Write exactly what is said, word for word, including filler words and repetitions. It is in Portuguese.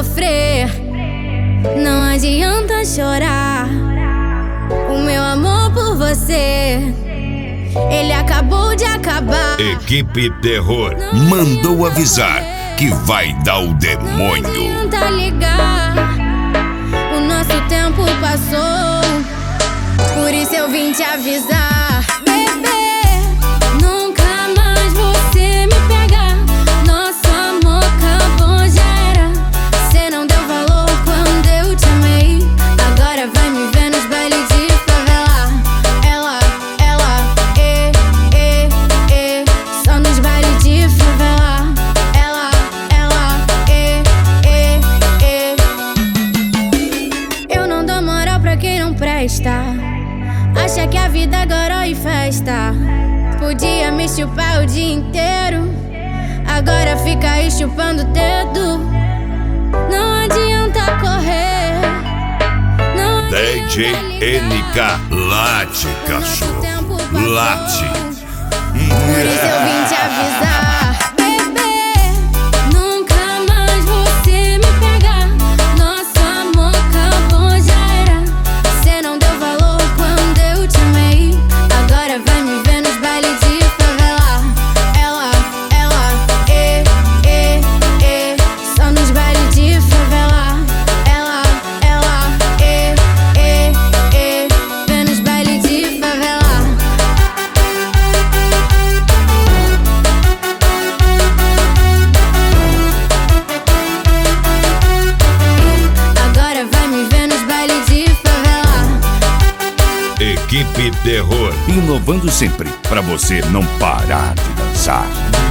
sofrer, não adianta chorar. O meu amor por você, ele acabou de acabar. Equipe Terror mandou avisar que vai dar o demônio. Não adianta ligar, o nosso tempo passou, por isso eu vim te avisar. Bebê, nunca mais você me pegar. Nosso amor acabou, já era. Cê não deu valor quando eu te amei. Agora vai me ver nos bailes de favela. Ela, ela, e, e, e, só nos bailes de favela. Ela, ela, e, e, e. Eu não dou moral pra quem não presta. Acha que a vida agora é festa. Podia me chupar o dia inteiro, agora fica aí chupando o dedo. Não adianta correr, não adianta D J N K, late, cachorro, late. Por isso eu vim te avisar. Bebê, nunca mais você me pegar. Nosso amor acabou, já era. Cê não deu valor quando eu te amei. Agora vai me ver nos bailes de favela. Ela, ela, e, e, e, só nos bailes de favela. Ela, ela, e, e, e, vê nos bailes de favela. Agora vai me ver nos bailes de favela. Equipe Terror, Inovando sempre, pra você não parar de dançar.